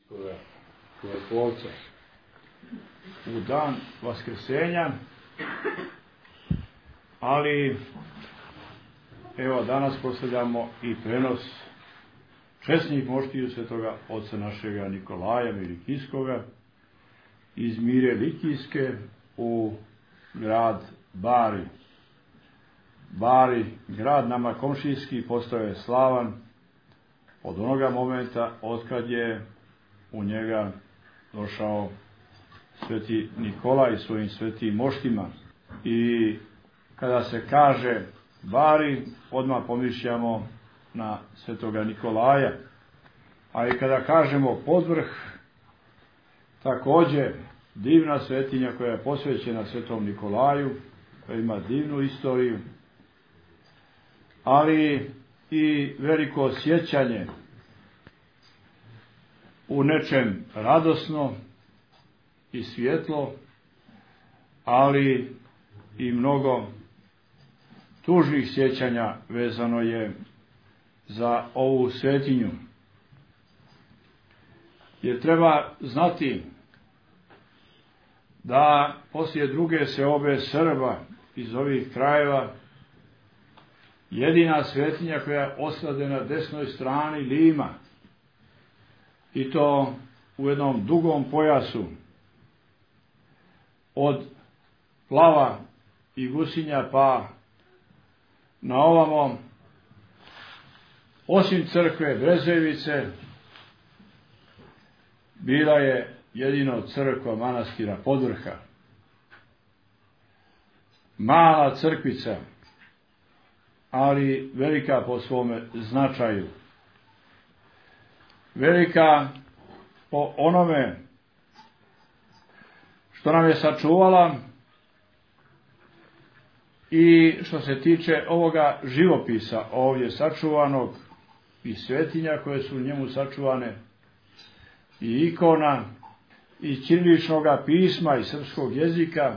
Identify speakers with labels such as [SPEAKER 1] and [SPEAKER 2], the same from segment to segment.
[SPEAKER 1] Čudotvorca. U dan Vaskrsenja, ali evo danas postavljamo i prenos česnih moštiju svetoga oca našega Nikolaja Milikijskoga iz Mire Likijske u grad Bari. Bari, grad nama komšijski, postao je slavan od onoga momenta otkad je u njega došao sveti Nikolaj svojim svetim moštima. I kada se kaže Bari, odmah pomišljamo na svetoga Nikolaja. A i kada kažemo Podvrh, također divna svetinja koja je posvećena svetom Nikolaju, koja ima divnu istoriju, ali i veliko sjećanje u nečem radosno i svjetlo, ali i mnogo tužnih sjećanja vezano je za ovu svetinju. Jer treba znati da poslije druge seobe Srba iz ovih krajeva jedina svetinja koja je ostala na desnoj strani Lima, i to u jednom dugom pojasu od Plava i Gusinja pa na ovamo, osim crkve Brezevice, bila je jedino crkva manastira Podvrha. Mala crkvica, ali velika po svome značaju. Velika po onome što nam je sačuvala i što se tiče ovoga živopisa ovdje sačuvanog i svetinja koje su u njemu sačuvane i ikona i ćiriličnog pisma i srpskog jezika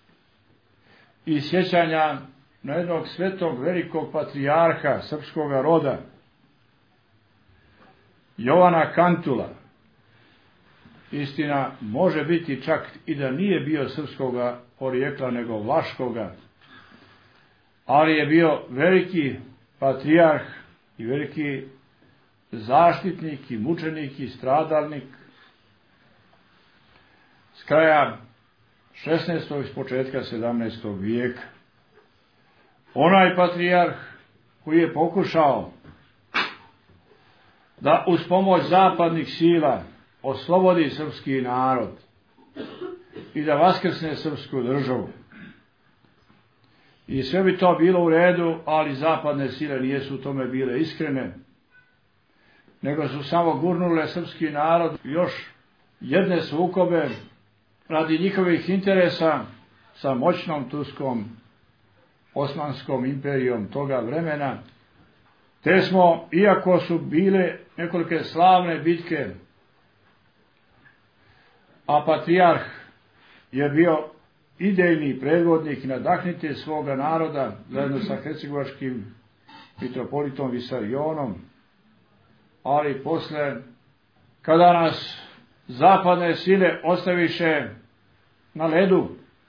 [SPEAKER 1] i sjećanja na jednog svetog velikog patrijarha srpskog roda, Jovana Kantula. Istina, može biti čak i da nije bio srpskoga porijekla nego vlaškoga, ali je bio veliki patrijarh i veliki zaštitnik i mučenik i stradalnik s kraja 16. i s početka 17. vijeka. Onaj patrijarh koji je pokušao da uz pomoć zapadnih sila oslobodi srpski narod i da vaskrsne srpsku državu. I sve bi to bilo u redu, ali zapadne sile nisu u tome bile iskrene, nego su samo gurnule srpski narod još jedne sukobe radi njihovih interesa sa moćnom Turskom Osmanskom imperijom toga vremena. Te smo, iako su bile nekolike slavne bitke, a patrijarh je bio idejni predvodnik i nadahnitelj svoga naroda zajedno sa hercegovačkim mitropolitom Visarionom, ali posle, kada nas zapadne sile ostaviše na ledu,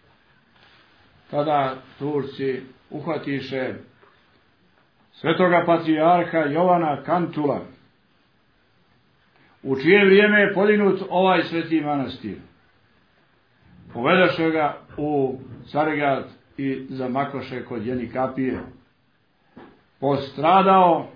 [SPEAKER 1] tada Turci uhvatiše svetoga patrijarha Jovana Kantula, u čije vrijeme je podignut ovaj sveti manastir. Povedaše ga u Carigrad i zamakoše kod Jenikapije. Postradao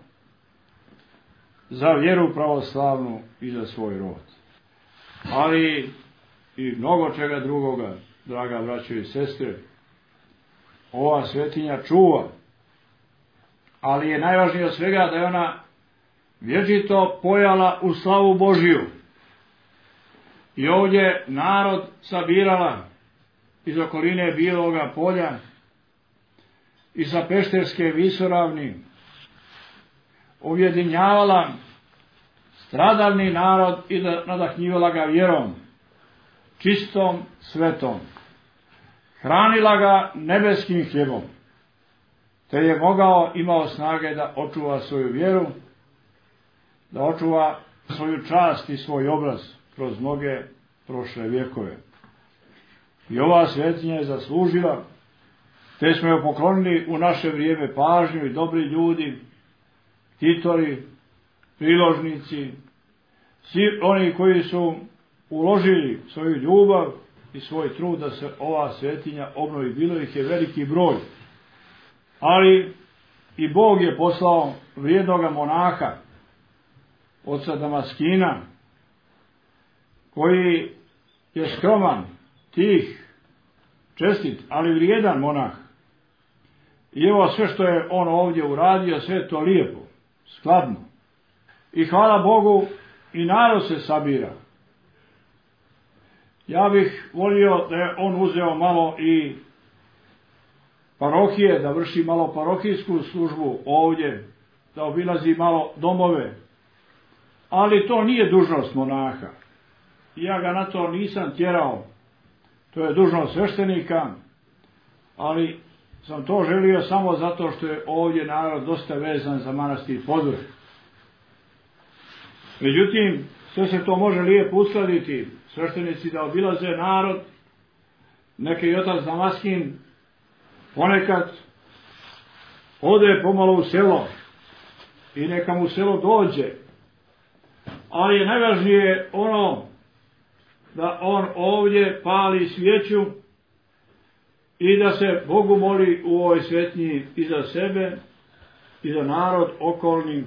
[SPEAKER 1] za vjeru pravoslavnu i za svoj rod. Ali i mnogo čega drugoga, draga braćo i sestre, ova svetinja čuva. Ali je najvažnije od svega da je ona vječito pojala u slavu Božiju. I ovdje narod sabirala iz okoline Bijeloga polja i sa Pešterske visoravni, ujedinjavala stradalni narod i nadahnjivala ga vjerom, čistom, svetom. Hranila ga nebeskim hljebom, te je imao snage da očuva svoju vjeru, da očuva svoju čast i svoj obraz kroz mnoge prošle vjekove. I ova svetinja je zaslužila, te smo joj poklonili u naše vrijeme pažnju i dobri ljudi, titori, priložnici, svi oni koji su uložili svoju ljubav i svoj trud da se ova svetinja obnovi. Bilo ih je veliki broj, ali i Bog je poslao vrijednoga monaha, oca Damaskina, koji je skroman, tih, čestit, ali vrijedan monah. I evo sve što je on ovdje uradio, sve je to lijepo, skladno. I hvala Bogu, i narod se sabira. Ja bih volio da je on uzeo malo i parohije, da vrši malo parohijsku službu ovdje, da obilazi malo domove. Ali to nije dužnost monaha. Ja ga na to nisam tjerao. To je dužnost sveštenika, ali sam to želio samo zato što je ovdje narod dosta vezan za manastir Podvrh. Međutim, sve se to može lijepo uskladiti. Sveštenici da obilaze narod, neki i otac Damaskin ponekad ode pomalo u selo i neka mu selo dođe. Ali je najvažnije ono da on ovdje pali svijeću i da se Bogu moli u ovoj svetnji i za sebe i za narod okolni.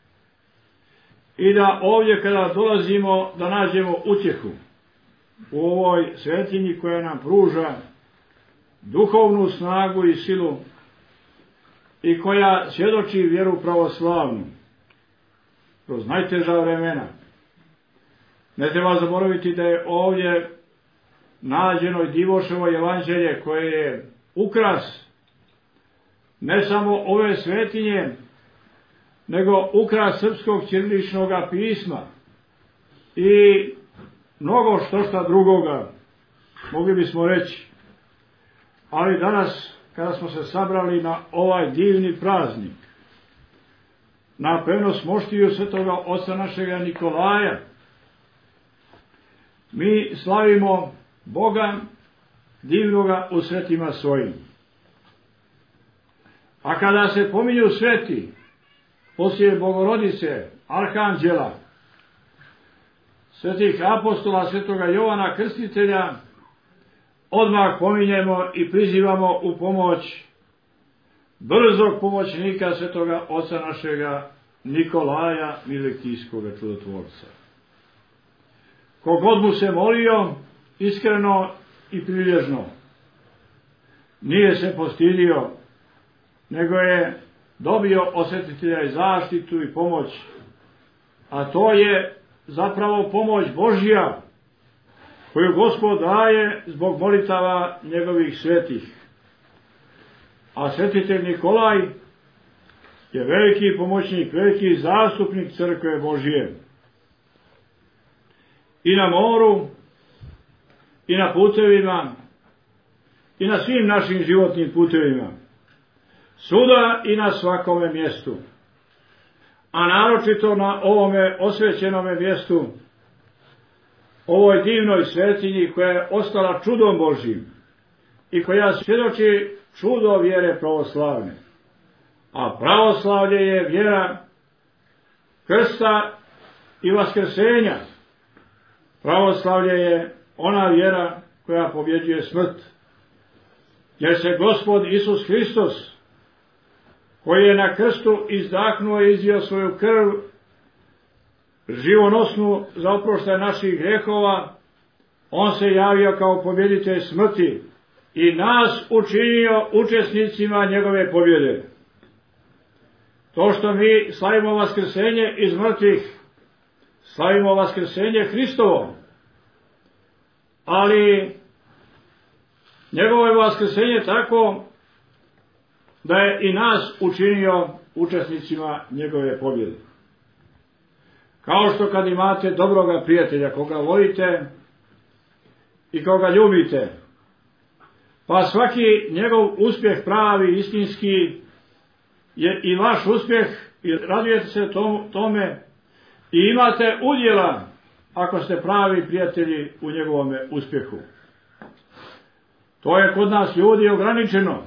[SPEAKER 1] I da ovdje kada dolazimo da nađemo utjehu u ovoj svetinji koja nam pruža duhovnu snagu i silu i koja svjedoči vjeru pravoslavnu kroz najteža vremena. Ne treba zaboraviti da je ovdje nađeno i Divoševo evanđelje koje je ukras ne samo ove svetinje, nego ukras srpskog ćiriličnog pisma i mnogo što drugoga, mogli bismo reći. Ali danas, kada smo se sabrali na ovaj divni praznik, na prenos moštiju svetoga oca našega Nikolaja, mi slavimo Boga divnoga u svetima svojim. A kada se pominju sveti, poslije Bogorodice, Arhanđela, svetih apostola, svetoga Jovana Krstitelja, odmah pominjemo i prizivamo u pomoć brzog pomoćnika svetoga oca našega Nikolaja Milekijskoga čudotvorca. Kogod mu se molio, iskreno i prilježno, nije se postidio, nego je dobio od svetitelja i zaštitu i pomoć, a to je zapravo pomoć Božja, koju Gospod daje zbog molitava njegovih svetih. A svetitelj Nikolaj je veliki pomoćnik, veliki zastupnik crkve Božje. I na moru, i na putevima, i na svim našim životnim putevima, svuda i na svakome mjestu. A naročito na ovome osvećenome mjestu, ovoj divnoj svetinji koja je ostala čudom Božjim i koja svjedoči čudo vjere pravoslavne. A pravoslavlje je vjera krsta i vaskrsenja. Pravoslavlje je ona vjera koja pobjeđuje smrt. Jer se Gospod Isus Hristos, koji je na krstu izdahnuo i izvio svoju krv živonosnu za oproštaj naših grehova, on se javio kao pobjeditelj smrti i nas učinio učesnicima njegove pobjede. To što mi slavimo vaskrsenje iz mrtvih, slavimo vaskrsenje Hristovo, ali njegovo je vaskrsenje tako da je i nas učinio učesnicima njegove pobjede. Kao što kad imate dobroga prijatelja koga volite i koga ljubite, pa svaki njegov uspjeh pravi, istinski, je i vaš uspjeh i radujete se tome i imate udjela ako ste pravi prijatelji u njegovome uspjehu. To je kod nas ljudi ograničeno.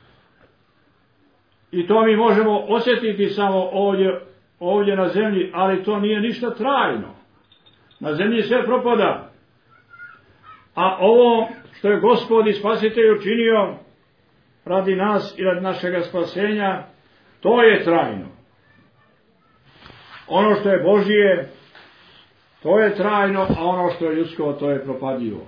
[SPEAKER 1] I to mi možemo osjetiti samo ovdje na zemlji, ali to nije ništa trajno. Na zemlji sve propada. A ovo što je Gospod i Spasitelj učinio radi nas i radi našega spasenja, to je trajno. Ono što je Božije, to je trajno, a ono što je ljudsko, to je propadljivo.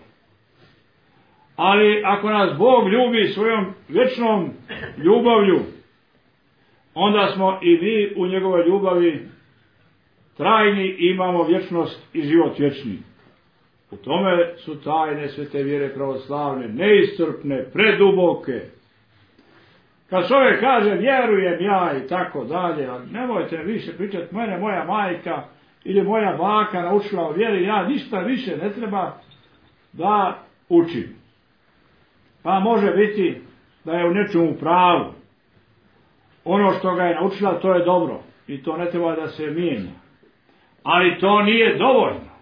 [SPEAKER 1] Ali ako nas Bog ljubi svojom vječnom ljubavlju, onda smo i mi u njegovoj ljubavi trajni i imamo vječnost i život vječni. U tome su tajne svete vjere pravoslavne, neiscrpne, preduboke. Kad čovjek kaže vjerujem ja i tako dalje, ali nemojte više pričati, mene moja majka ili moja baka naučila o vjeri, ja ništa više ne treba da učim. Pa može biti da je u nečemu pravu. Ono što ga je naučila, to je dobro i to ne treba da se mijenja. Ali to nije dovoljno.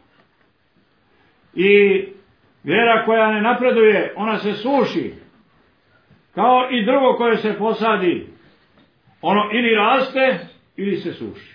[SPEAKER 1] I vjera koja ne napreduje, ona se suši. Kao i drvo koje se posadi, ono ili raste ili se suši.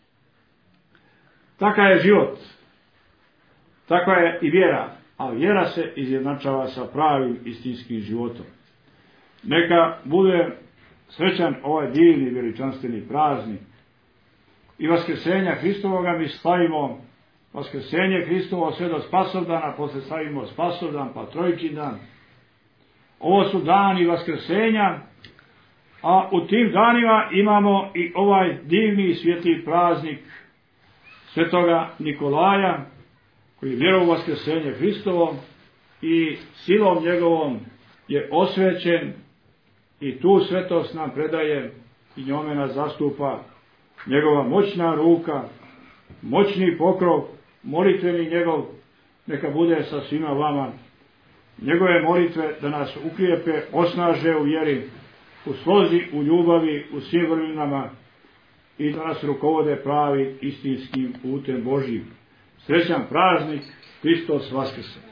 [SPEAKER 1] Takav je život. Takva je i vjera. A vjera se izjednačava sa pravim istinskim životom. Neka bude srećan ovaj divni veličanstveni praznik. I vaskrsenja Hristovoga mi slavimo. Vaskrsenje Hristovo sve do Spasovdana, poslije slavimo Spasovdan, pa Trojični dan. Ovo su dani vaskrsenja, a u tim danima imamo i ovaj divni i svjetli praznik svetoga Nikolaja, koji vjeruje u vaskrsenje Hristovo i silom njegovom je osvećen i tu svetost nam predaje i njome nas zastupa njegova moćna ruka, moćni pokrov, molitveni njegov, neka bude sa svima vama. Njegove molitve da nas ukrijepe, osnaže u vjeri, u slozi, u ljubavi, u svim vrlinama i da nas rukovode pravi istinskim putem Božjim. Srećan praznik, Hristos Vaskrse!